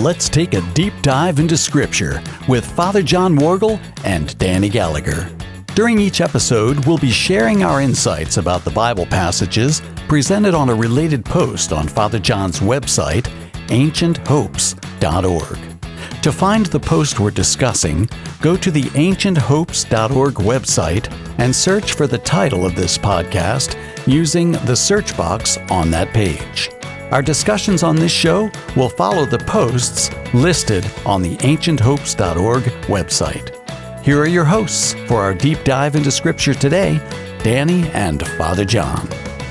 let's take a deep dive into Scripture with Father John Worgel and Danny Gallagher. During each episode, we'll be sharing our insights about the Bible passages presented on a related post on Father John's website, ancienthopes.org. To find the post we're discussing, go to the ancienthopes.org website and search for the title of this podcast using the search box on that page. Our discussions on this show will follow the posts listed on the ancienthopes.org website. Here are your hosts for our deep dive into Scripture today, Danny and Father John.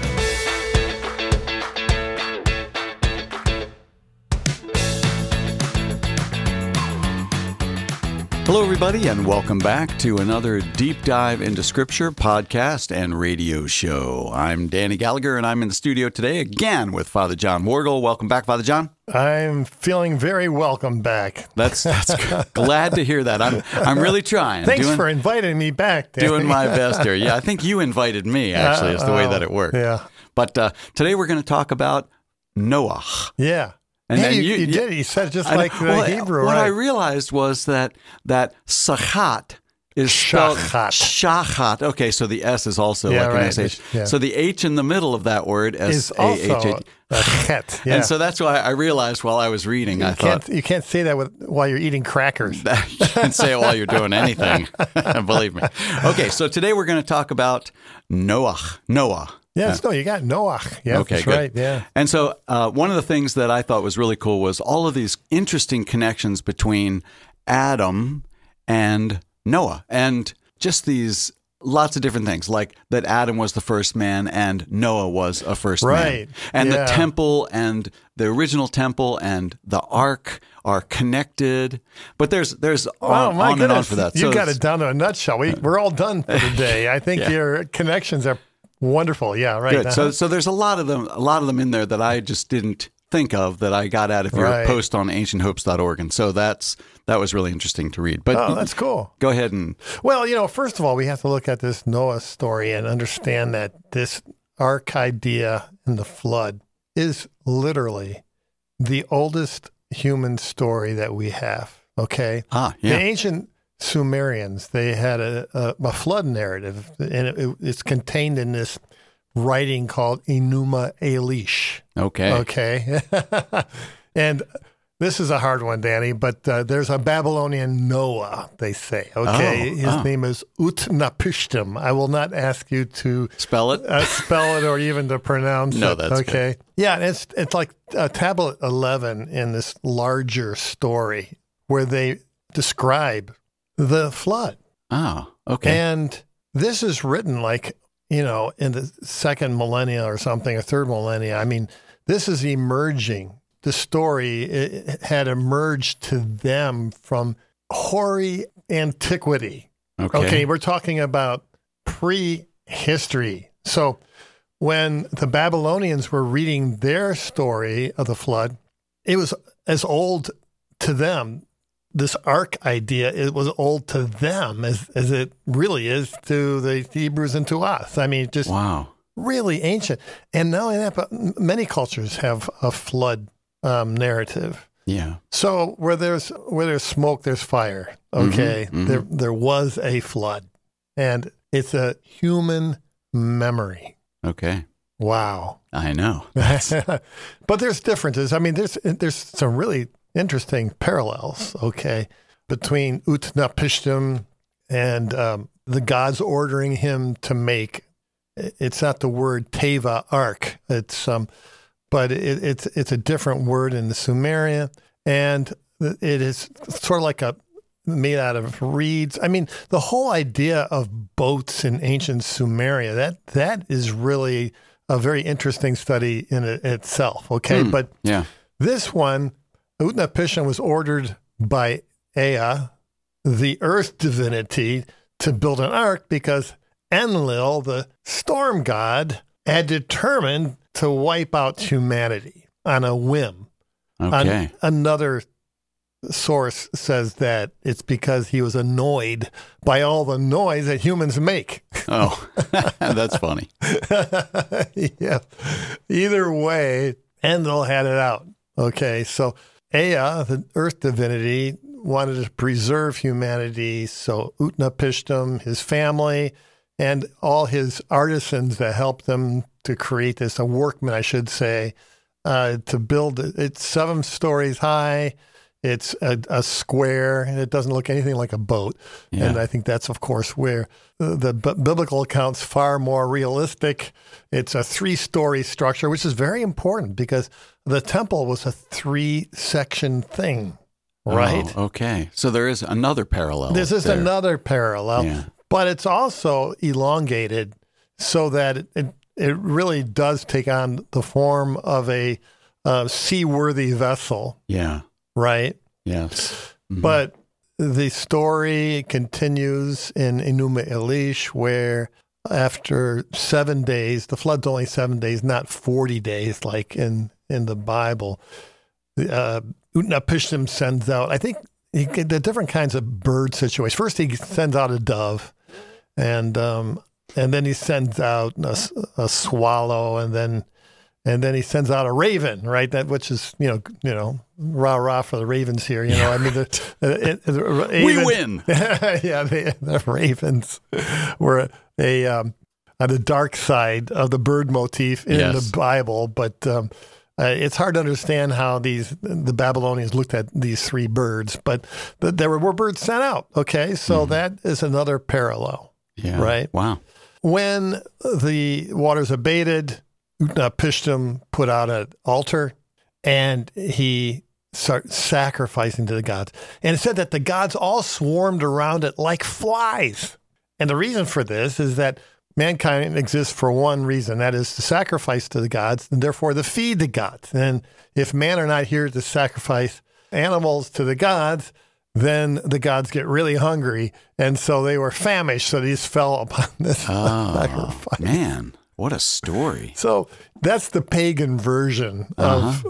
Hello, everybody, and welcome back to another Deep Dive into Scripture podcast and radio show. I'm Danny Gallagher, and I'm in the studio today again with Father John Worgel. Welcome back, Father John. I'm feeling very welcome back. That's glad to hear that. I'm really trying. Thanks for inviting me back, Danny. Doing my best here. Yeah, I think you invited me, actually, is the way that it worked. Yeah. But today we're going to talk about Noah. Yeah. And hey, then you did. You said just like the Hebrew, what right? I realized was that Sachat is spelled Shachat. Okay, so the S is also like an SH. Yeah. So the H in the middle of that word is also a chet. Yeah. And so that's why I realized while I was reading, you can't say that while you're eating crackers. You can say it while you're doing anything. Believe me. Okay, so today we're going to talk about Noah. Yes, no, you got Noah. Yeah, okay, that's good. right. Yeah. And so one of the things that I thought was really cool was all of these interesting connections between Adam and Noah, and just these lots of different things, like that Adam was the first man and Noah was a first man. And the temple and the original temple and the ark are connected. But there's on and on for that. You got it down to a nutshell. We're all done for the day. I think your connections are wonderful. Yeah, right. Good. So there's a lot of them in there that I just didn't think of that I got out of your post on ancienthopes.org. And so that was really interesting to read. But that's cool. Go ahead and... Well, first of all, we have to look at this Noah story and understand that this ark idea in the flood is literally the oldest human story that we have. Okay? Yeah. The ancient Sumerians, they had a flood narrative, and it's contained in this writing called Enuma Elish. Okay. And this is a hard one, Danny, but there's a Babylonian Noah, they say. Okay. His name is Utnapishtim. I will not ask you to spell it or even to pronounce it. No, that's okay. Good. Yeah, it's like tablet 11 in this larger story where they describe the flood. Oh, okay. And this is written like, in the second millennia or something, or third millennia. I mean, this is emerging. The story it had emerged to them from hoary antiquity. Okay, we're talking about prehistory. So when the Babylonians were reading their story of the flood, it was as old to them. This ark idea, it was old to them as it really is to the Hebrews and to us. I mean, just really ancient. And not only that, but many cultures have a flood narrative. Yeah. So where there's smoke, there's fire. Okay. Mm-hmm. There was a flood, and it's a human memory. Okay. Wow. I know. But there's differences. I mean, there's some really interesting parallels, between Utnapishtim and the gods ordering him to make. It's not the word teva, ark. It's but it's a different word in the Sumeria, and it is sort of like made out of reeds. I mean, the whole idea of boats in ancient Sumeria that is really a very interesting study in itself. But this one. Utnapishtim was ordered by Ea, the earth divinity, to build an ark because Enlil, the storm god, had determined to wipe out humanity on a whim. Okay. Another source says that it's because he was annoyed by all the noise that humans make. Oh, that's funny. Yeah. Either way, Enlil had it out. Okay, so Ea, the earth divinity, wanted to preserve humanity. So Utnapishtim, his family, and all his artisans that helped them to create this, a workman, I should say, to build it. It's 7 stories high. It's a square, and it doesn't look anything like a boat. Yeah. And I think that's, of course, where the biblical account's far more realistic. It's a 3-story structure, which is very important because the temple was a 3-section thing, right? Oh, okay. So there is another parallel. This is another parallel, but it's also elongated so that it really does take on the form of a seaworthy vessel. Yeah. Right? Yes. Mm-hmm. But the story continues in Enuma Elish, where after 7 days, the flood's only 7 days, not 40 days like in the Bible. Utnapishtim sends out, I think, the different kinds of bird situations. First, he sends out a dove, and then he sends out a swallow, and then he sends out a raven, right? That which is rah rah for the Ravens here. I mean, we win. Yeah, the Ravens were on the dark side of the bird motif in the Bible, but it's hard to understand how the Babylonians looked at these 3 birds. But there were birds sent out. Okay, so that is another parallel. Yeah. Right. Wow. When the waters abated, Utnapishtim put out an altar, and he started sacrificing to the gods. And it said that the gods all swarmed around it like flies. And the reason for this is that mankind exists for one reason, that is to sacrifice to the gods, and therefore to feed the gods. And if man are not here to sacrifice animals to the gods, then the gods get really hungry. And so they were famished, so these fell upon this sacrifice. Man. What a story. So that's the pagan version of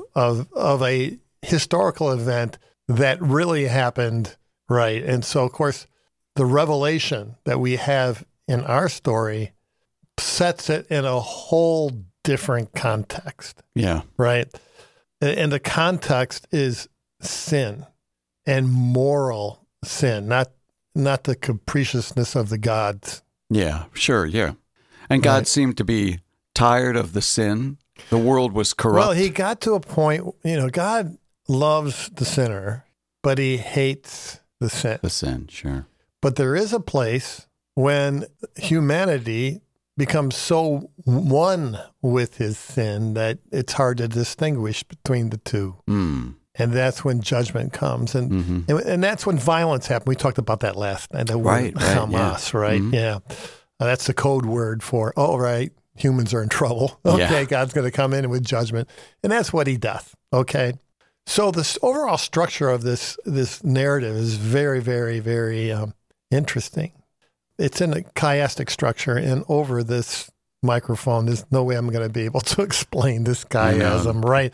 a historical event that really happened, right? And so, of course, the revelation that we have in our story sets it in a whole different context. Yeah. Right? And the context is sin and moral sin, not the capriciousness of the gods. Yeah, sure, yeah. And God seemed to be tired of the sin. The world was corrupt. Well, he got to a point, God loves the sinner, but he hates the sin. The sin, sure. But there is a place when humanity becomes so one with his sin that it's hard to distinguish between the two. Mm. And that's when judgment comes. And that's when violence happens. We talked about that last night. The word Hamas, right? Mm-hmm. Yeah. That's the code word for, humans are in trouble. Okay, God's going to come in with judgment. And that's what he does, okay? So the overall structure of this narrative is very, very, very interesting. It's in a chiastic structure, and over this microphone, there's no way I'm going to be able to explain this chiasm, right?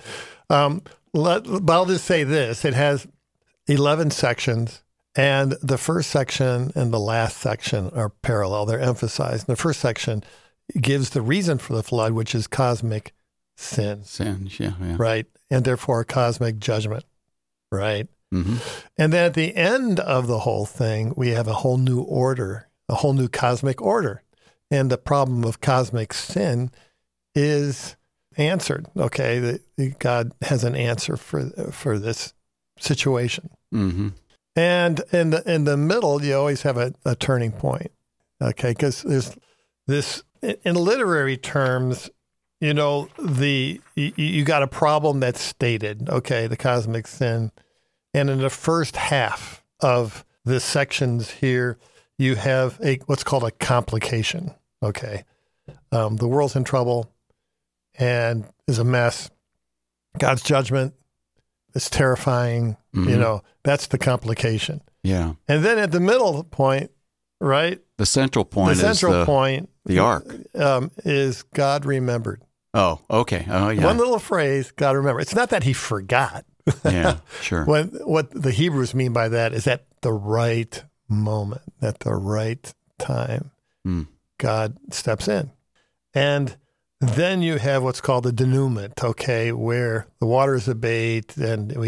But I'll just say this. It has 11 sections. And the first section and the last section are parallel. They're emphasized. The first section gives the reason for the flood, which is cosmic sin. Sin, yeah. Right? And therefore cosmic judgment, right? Mm-hmm. And then at the end of the whole thing, we have a whole new order, a whole new cosmic order. And the problem of cosmic sin is answered, okay? God has an answer for this situation. Mm-hmm. And in the middle, you always have a turning point, okay? Because there's this, in literary terms, you got a problem that's stated, okay, the cosmic sin. And in the first half of the sections here, you have what's called a complication, okay? The world's in trouble and is a mess. God's judgment is terrifying. Mm-hmm. That's the complication. Yeah. And then at the middle point, right? The central point the ark. Is God remembered. Oh, okay. Oh, yeah. One little phrase, God remembered. It's not that he forgot. Yeah, sure. What the Hebrews mean by that is at the right moment, at the right time, God steps in. And then you have what's called the denouement, okay, where the waters abate and we get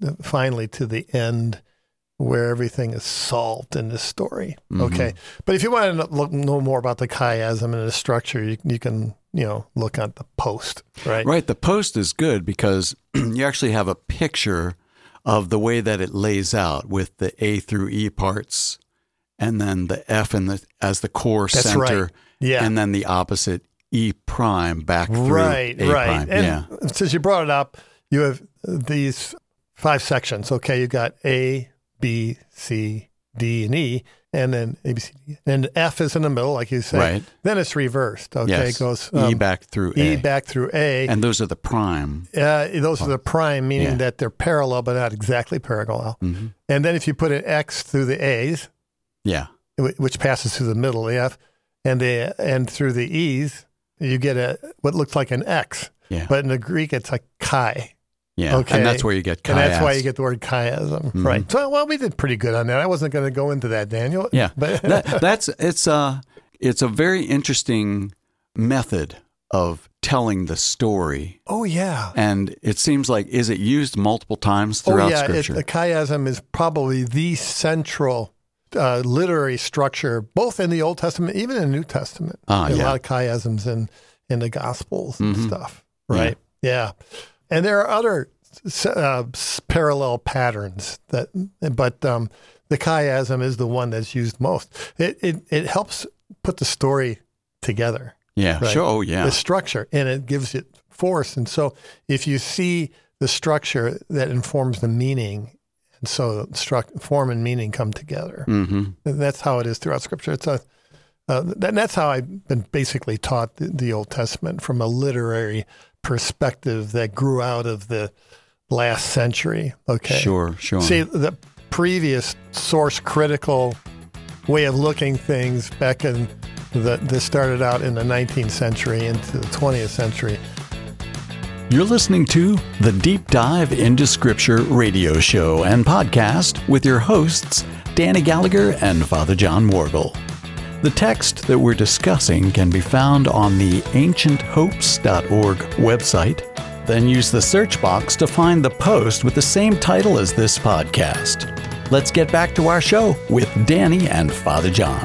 finally to the end where everything is solved in this story. Mm-hmm. Okay. But if you want to know more about the chiasm and the structure, you can, look at the post, right? Right. The post is good because you actually have a picture of the way that it lays out with the A through E parts and then the F as the core That's center. right. Yeah. And then the opposite E prime back through right, A right. prime. And yeah. since you brought it up, you have these 5 sections. Okay. You got A, B, C, D, and E, and then A, B, C, D. And F is in the middle, like you said. Right. Then it's reversed. Okay. Yes. It goes E back through A. E back through A. And those are the prime. Those are the prime, meaning Yeah. that they're parallel, but not exactly parallel. Mm-hmm. And then if you put an X through the A's, Yeah. which passes through the middle, the F, and through the E's, you get what looks like an X. Yeah. But in the Greek, it's a chi. Yeah. Okay. And that's where you get chiasm. And that's why you get the word chiasm. Mm-hmm. Right. So, well, we did pretty good on that. I wasn't going to go into that, Daniel. Yeah. But It's a very interesting method of telling the story. oh, yeah. And it seems like, is it used multiple times throughout Scripture? The chiasm is probably the central literary structure, both in the Old Testament, even in the New Testament. There's a lot of chiasms in the Gospels and stuff, right? Yeah. And there are other parallel patterns but the chiasm is the one that's used most. It helps put the story together. Yeah, right? sure. Oh, yeah. The structure, and it gives it force. And so if you see the structure, that informs the meaning. And so form and meaning come together. Mm-hmm. And that's how it is throughout Scripture. That's how I've been basically taught the Old Testament, from a literary perspective that grew out of the last century. Okay. Sure. See, the previous source critical way of looking things back in that started out in the 19th century into the 20th century. You're listening to the Deep Dive into Scripture radio show and podcast with your hosts, Danny Gallagher and Father John Morgul. The text that we're discussing can be found on the ancienthopes.org website. Then use the search box to find the post with the same title as this podcast. Let's get back to our show with Danny and Father John.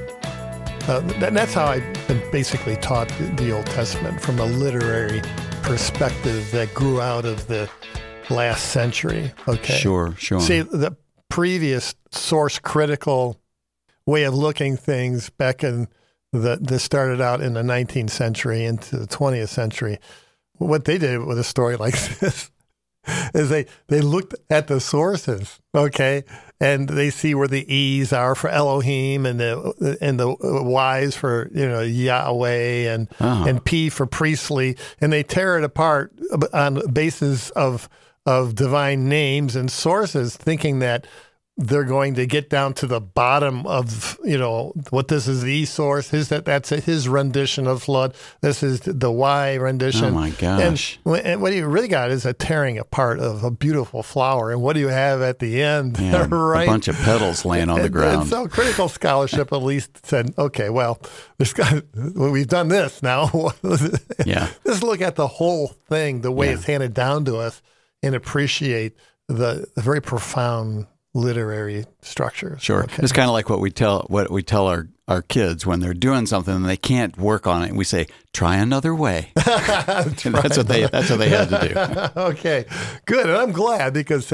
That's how I've been basically taught the Old Testament, from a literary perspective that grew out of the last century. Okay. Sure. See, the previous source critical way of looking things back in that started out in the 19th century into the 20th century. What they did with a story like this is they looked at the sources, okay, and they see where the E's are for Elohim and the Y's for Yahweh and P for priestly, and they tear it apart on the basis of divine names and sources, thinking that they're going to get down to the bottom of, what this is the E source, that's his rendition of flood. This is the Y rendition. Oh my gosh. And what you really got is a tearing apart of a beautiful flower. And what do you have at the end? Yeah, right? A bunch of petals laying on the ground. And so critical scholarship at least said, okay, well, we've done this now. Yeah. Let's look at the whole thing, the way it's handed down to us, and appreciate the very profound literary structure. Sure. Okay. It's kind of like what we tell our kids when they're doing something and they can't work on it. We say, try another way. That's what they had to do. Okay, good. And I'm glad, because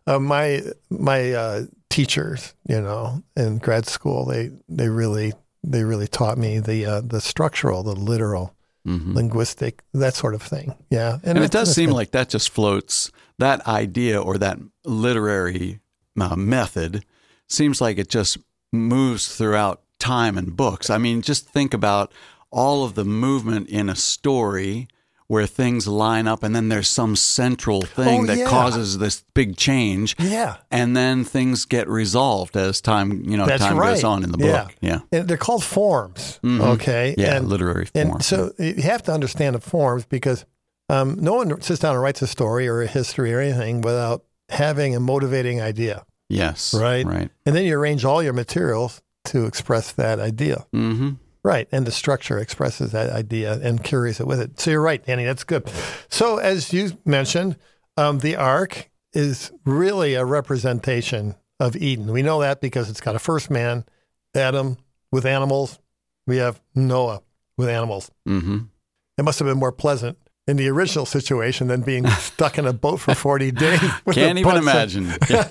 my teachers, in grad school, they really taught me the structural, the literal, linguistic, that sort of thing. Yeah. And it does seem like that just floats, that idea or that literary method seems like it just moves throughout time and books. I mean, just think about all of the movement in a story where things line up and then there's some central thing that causes this big change. Yeah. And then things get resolved as time, time goes on in the book. Yeah. And they're called forms. Okay. Yeah, and, literary forms. And so you have to understand the forms, because no one sits down and writes a story or a history or anything without having a motivating idea. Yes. Right. And then you arrange all your materials to express that idea. Mm-hmm. Right. And the structure expresses that idea and carries it with it. So you're right, Danny. That's good. So as you mentioned, the ark is really a representation of Eden. We know that because it's got a first man, Adam, with animals. We have Noah with animals. Mm-hmm. It must have been more pleasant in the original situation than being stuck in a boat for 40 days. Can't even imagine. Yeah.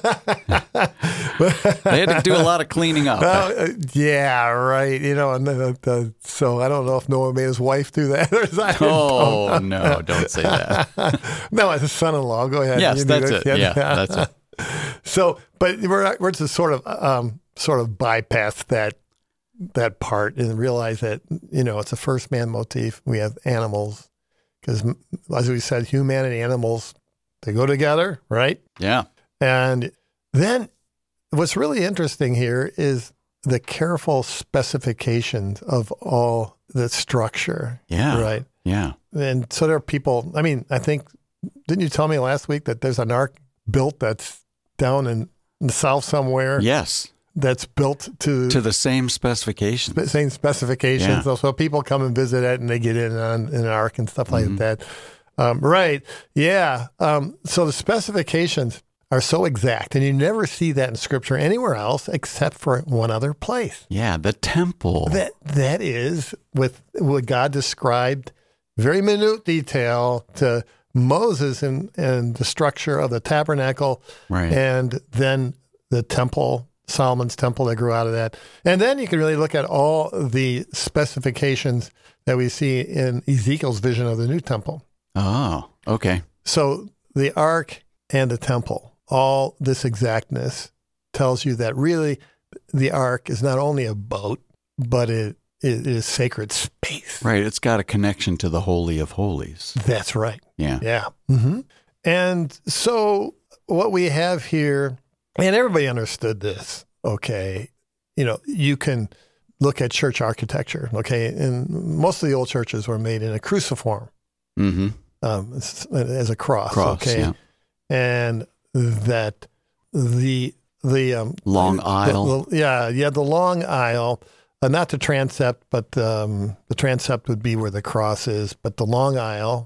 They had to do a lot of cleaning up. Yeah, right. You know, and so I don't know if Noah made his wife do that. Oh, no, don't say that. No, as a son-in-law. Go ahead. Yes, that's it. Yeah, that's it. So, but we're to sort of bypass that part and realize that, you know, it's a first man motif. We have animals. Because, as we said, humanity and animals, they go together, right? Yeah. And then what's really interesting here is the careful specifications of all the structure. Yeah. Right? Yeah. And so there are people, I mean, I think, didn't you tell me last week that there's an ark built that's down in the south somewhere? Yes. That's built to the same specifications. Same specifications. Yeah. So people come and visit it and they get in an ark and stuff like that. Right. Yeah. So the specifications are so exact, and you never see that in Scripture anywhere else except for one other place. Yeah, the temple. That is with what God described, very minute detail to Moses and the structure of the tabernacle, right, and then the temple. Solomon's temple that grew out of that. And then you can really look at all the specifications that we see in Ezekiel's vision of the new temple. Oh, okay. So the ark and the temple, all this exactness tells you that really the ark is not only a boat, but it is sacred space. Right. It's got a connection to the Holy of Holies. That's right. Yeah. Yeah. Mm-hmm. And so what we have here, and everybody understood this, okay? You know, you can look at church architecture, okay? And most of the old churches were made in a cruciform, as a cross, okay? Yeah. And that the long aisle. The long aisle, not the transept, but the transept would be where the cross is, but the long aisle.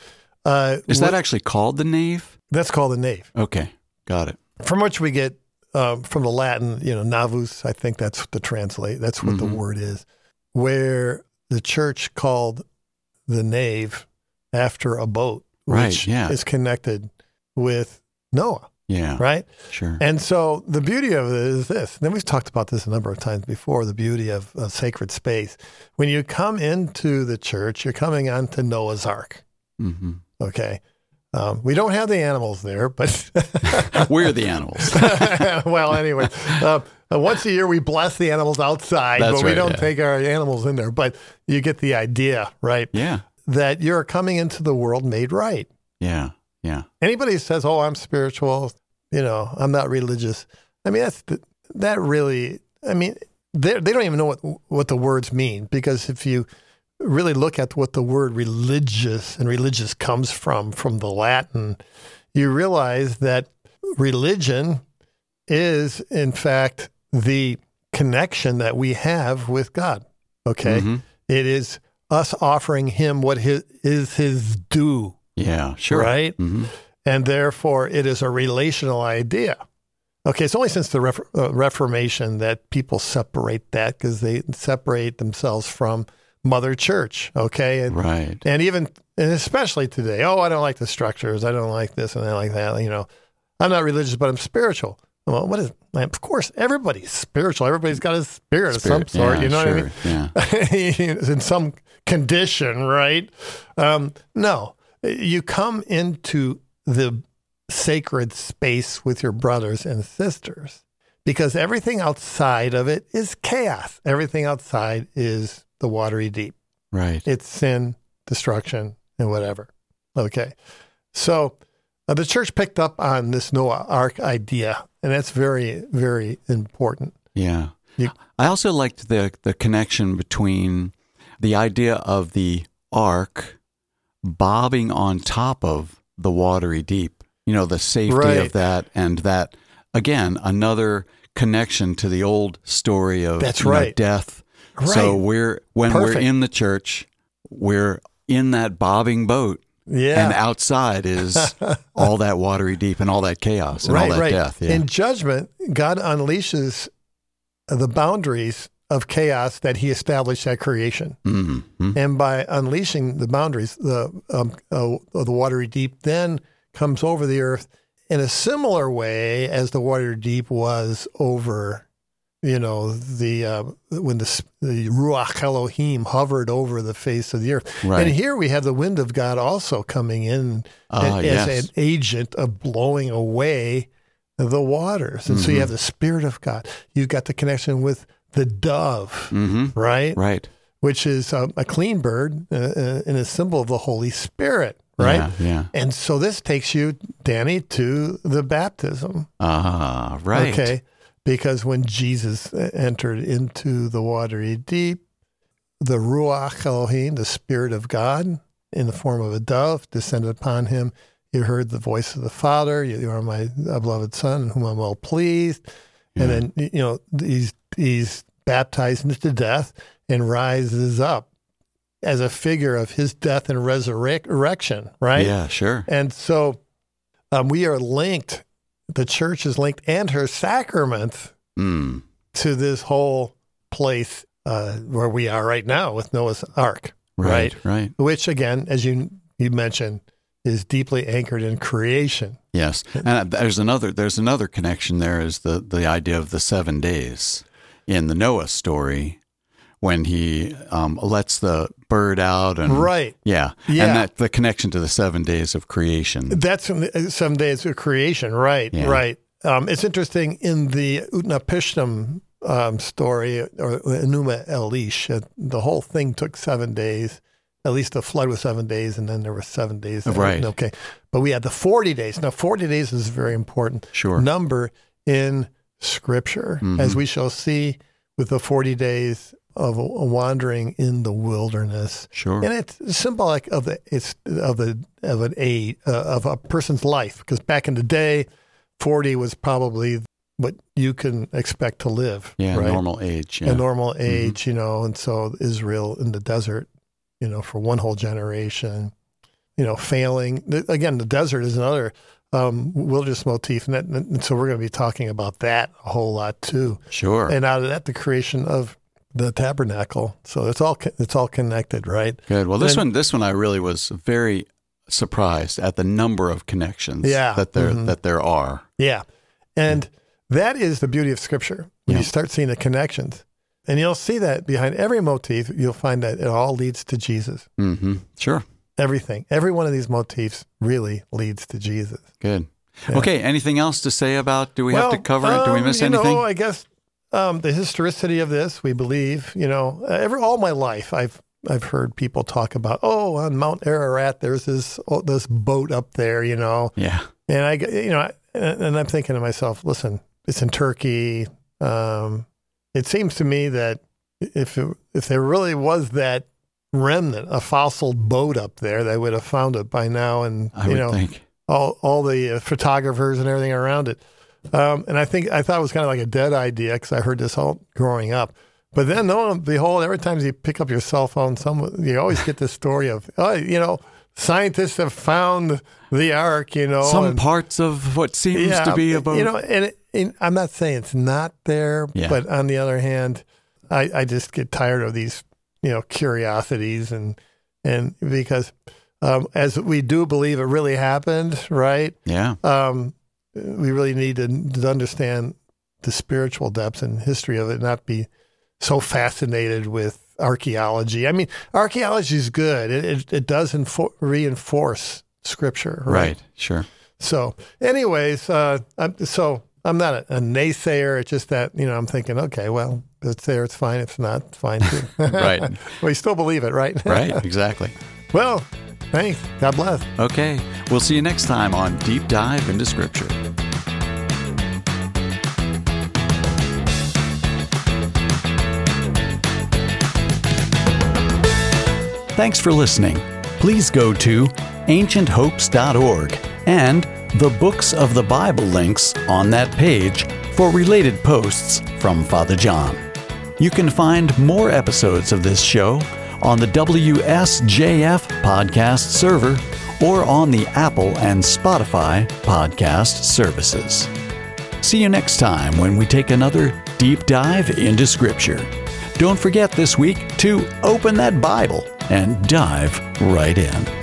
Is that actually called the nave? That's called the nave. Okay, got it. From which we get from the Latin, you know, navus. I think that's the translate. That's what the word is. Where the church called the nave after a boat, which is connected with Noah. Yeah. Right? Sure. And so the beauty of it is this. And then we've talked about this a number of times before, the beauty of sacred space. When you come into the church, you're coming onto Noah's Ark. Mm-hmm. Okay. We don't have the animals there, but we're the animals. Well, anyway, once a year we bless the animals outside, but we don't take our animals in there. But you get the idea, right? Yeah. That you're coming into the world made right. Yeah. Yeah. Anybody who says, "Oh, I'm spiritual," you know, I'm not religious. I mean, that really. I mean, they don't even know what the words mean, because if you really look at what the word religious comes from the Latin, you realize that religion is, in fact, the connection that we have with God. Okay? Mm-hmm. It is us offering him what is his due. Yeah, sure. Right? Mm-hmm. And therefore, it is a relational idea. Okay, it's only since the Reformation that people separate that, because they separate themselves from Mother Church, okay? And especially today, I don't like the structures, I don't like this and I like that, you know. I'm not religious, but I'm spiritual. Well, of course, everybody's spiritual. Everybody's got a spirit of some sort, you know what I mean? Yeah. In some condition, right? No, you come into the sacred space with your brothers and sisters, because everything outside of it is chaos. Everything outside is the watery deep. Right. It's sin, destruction, and whatever. Okay. So the church picked up on this Noah Ark idea, and that's very, very important. Yeah. I also liked the connection between the idea of the ark bobbing on top of the watery deep, you know, the safety of that, and that, again, another connection to the old story of death. Right. So we're in the church, we're in that bobbing boat Yeah. And outside is all that watery deep and all that chaos and all that death. Yeah. In judgment, God unleashes the boundaries of chaos that he established at creation. Mm-hmm. And by unleashing the boundaries, the watery deep then comes over the earth in a similar way as the watery deep was over, when the Ruach Elohim hovered over the face of the earth. Right. And here we have the wind of God also coming in as an agent of blowing away the waters. And so you have the Spirit of God. You've got the connection with the dove, right? Right. Which is a clean bird and a symbol of the Holy Spirit, right? Yeah. And so this takes you, Danny, to the baptism. Right. Okay. Because when Jesus entered into the watery deep, the Ruach Elohim, the Spirit of God, in the form of a dove, descended upon him. You heard the voice of the Father. You are my beloved Son, in whom I'm well pleased. Yeah. And then, he's baptized into death and rises up as a figure of his death and resurrection, right? Yeah, sure. And so we are linked, the church is linked, and her sacraments to this whole place where we are right now with Noah's Ark, right? Right. Which, again, as you mentioned, is deeply anchored in creation. Yes, and there's another connection there is the idea of the 7 days in the Noah story when he lets the bird out and right, and that the connection to the 7 days of creation. That's 7 days of creation, right? Yeah. Right. It's interesting in the Utnapishtim story or Enuma Elish, the whole thing took 7 days. At least the flood was 7 days, and then there were 7 days. Right. Okay. But we had the 40 days. Now, 40 days is a very important number in Scripture, as we shall see with the 40 days of a wandering in the wilderness. Sure. And it's symbolic of a person's life, because back in the day, 40 was probably what you can expect to live. Yeah, right? normal age. Yeah. A normal age, and so Israel in the desert, for one whole generation, failing. Again, the desert is another wilderness motif, and so we're going to be talking about that a whole lot too. Sure. And out of that, the creation of the tabernacle. So it's all connected, right? Good. Well, this one I really was very surprised at the number of connections that there are. Yeah, and that is the beauty of Scripture. When you start seeing the connections. And you'll see that behind every motif, you'll find that it all leads to Jesus. Mm-hmm. Sure. Everything. Every one of these motifs really leads to Jesus. Good. Yeah. Okay. Anything else to say about, do we have to cover it? Do we miss anything? I guess the historicity of this, we believe, all my life, I've heard people talk about, on Mount Ararat, there's this boat up there, Yeah. And and I'm thinking to myself, listen, it's in Turkey. It seems to me that if there really was that remnant, a fossil boat up there, they would have found it by now, and I would think. all the photographers and everything around it. And I thought it was kind of like a dead idea because I heard this all growing up. But then, lo and behold, every time you pick up your cell phone, you always get this story of scientists have found the Ark. Some parts of what seems to be a boat. And I'm not saying it's not there, but on the other hand, I just get tired of these, curiosities and because as we do believe it really happened, right? Yeah. We really need to understand the spiritual depths and history of it, not be so fascinated with archaeology. I mean, archaeology is good. It does reinforce Scripture, right? Right. Sure. So, anyways, I'm not a naysayer. It's just that, I'm thinking, okay, well, if it's there, it's fine. If it's not, it's fine too. Right. Well, you still believe it, right? Right, exactly. Well, thanks. God bless. Okay. We'll see you next time on Deep Dive into Scripture. Thanks for listening. Please go to ancienthopes.org and the Books of the Bible links on that page for related posts from Father John. You can find more episodes of this show on the WSJF podcast server or on the Apple and Spotify podcast services. See you next time when we take another deep dive into Scripture. Don't forget this week to open that Bible and dive right in.